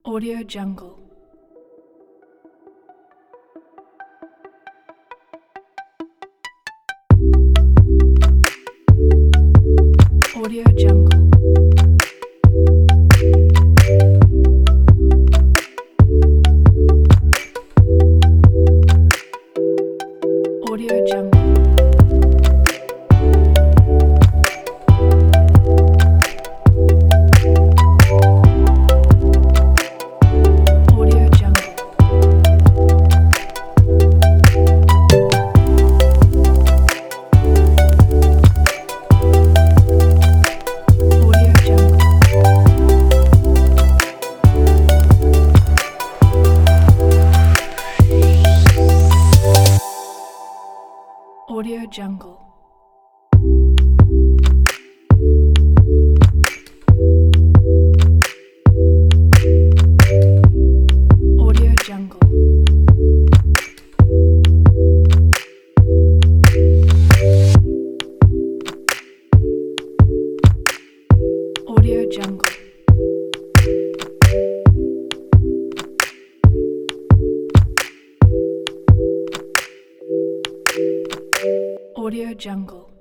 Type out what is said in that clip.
Audio Jungle. Audio Jungle. Audio Jungle. Audio Jungle. Audio Jungle. Audio Jungle. Audio Jungle. Audio Jungle. Audio Jungle.